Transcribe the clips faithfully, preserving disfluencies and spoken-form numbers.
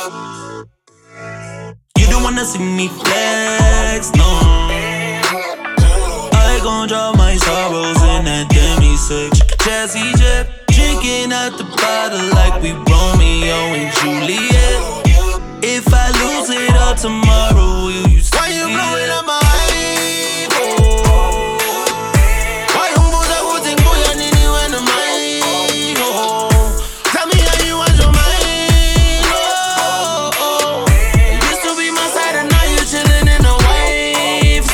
You don't wanna see me flex, no. I gon' drop my sorrows in that demi six Jazzy Jet, drinking at the bottle like we Romeo and Juliet. If I lose it all tomorrow, will you stay? Why you blowing up my hype? Oh. Why you put up with things, boy, I need you in the mind? Oh. Tell me how you want your mind. Oh, oh. You used to be my side and now you chillin' in the waves.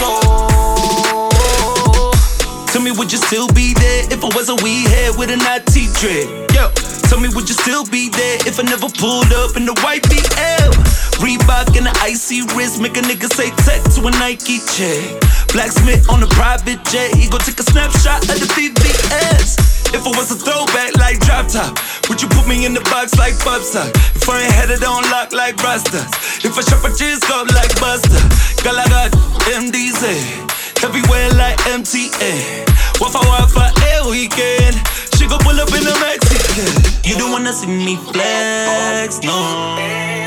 Oh. Tell me, would you still be there if I was a weed head with a naughty dread? Yo, tell me, would you still be there if I never pulled up in the white B L? Reebok and the icy wrist make a nigga say tech to a Nike check. Blacksmith on a private jet, he gon' take a snapshot of the V V S. If I was a throwback like Drop Top, would you put me in the box like Bubsa? If I ain't had it on lock like Rastas, if I shop a jizz up like Buster, girl I got M D Z, everywhere like M T A. Wafa wafa every weekend, she gon' pull up in the Mexican. You don't wanna see me flex, no.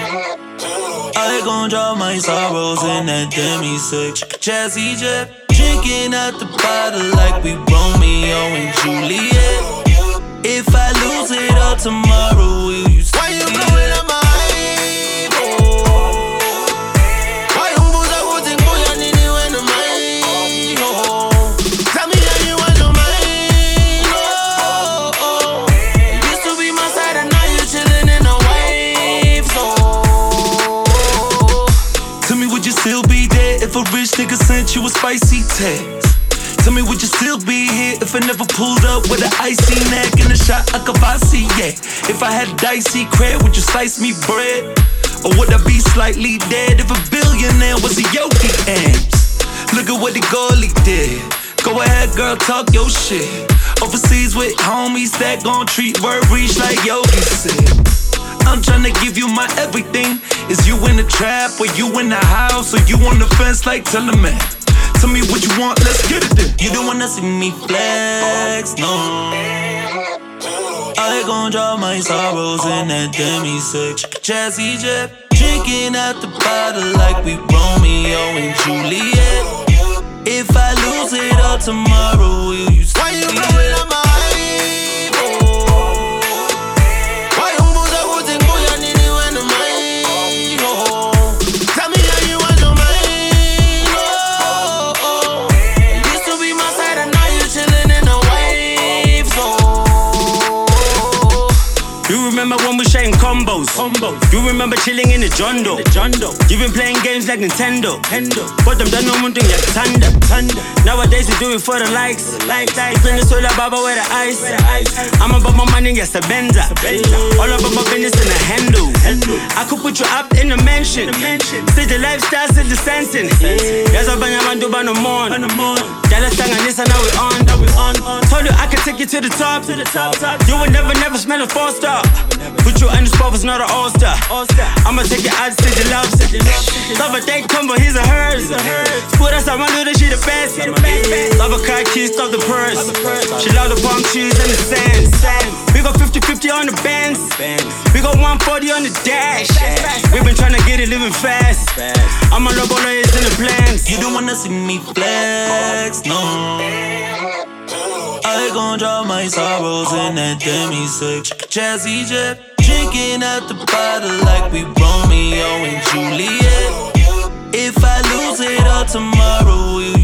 I gon' drop my sorrows in that demi six Jazzy Jet, drinking at the bottle like we Romeo and Juliet. If I lose it all tomorrow, will you stay? Why you blowing up my hype? Oh. Why you put up with things, boy, I need you in the mind? Oh. Tell me how you want your mind. Oh, oh. You used to be my side and now you chillin' in the waves. Oh. Tell me, would you still be there if a rich nigga sent you a spicy text? Tell me, would you still be here if I never pulled up with an icy neck and a shot of Kavasi, yeah? If I had dicey cred, would you slice me bread? Or would I be slightly dead if a billionaire was a Yogi Amps? Look at what the goalie did. Go ahead, girl, talk your shit. Overseas with homies that gon' treat word reach like Yogi said. I'm tryna give you my everything. Is you in the trap or you in the house or you on the fence like tell a man? Tell me what you want, let's get it then. You don't wanna see me flex, no. I gon' drop my sorrows in that demi six Jazzy Jet, drinking at the bottle like we Romeo and Juliet. If I lose it all tomorrow, will you stay? Why you blowing up my hype? Oh. Why you put up with things, boy, I need you in the mind? Oh. Tell me how you want your mind. Oh, oh. You used to be my side and now you chillin' in the waves. Oh. You remember when we sharing combos? Combos. You remember chilling in the Jondo? The Jondo. You been playing games like Nintendo. Nintendo. But them done no one thing like Thunder. Thunder. Nowadays we do it for the likes. Like, like. Bring the soda baba with the ice. With the ice. I'm about my money, yes, a Benza. All about my business in a handle. I could put you up in the mansion. See the lifestyles in the sensing. Yes, I'm banyaman do bano mon. Dallas Tanganisa, now we on. Now we on. Told you I could take you to the top. To the top. You would never, never smell a four star. Put you in the spot was not an all-star. I'ma take your eyes to the love. Love a day come, but he's a hers. Put us on my little, she the best. Love a car keys, stop the purse. She love the palm trees and the sand. We got fifty fifty on the bands. We got one forty on the dash. We been tryna get it living fast. I'm a logo lawyers in the plans. You don't wanna see me flex, no. I gon' drop my sorrows in that demi six Jazzy Jet, drinking at the bottle like we Romeo and Juliet. If I lose it all tomorrow, will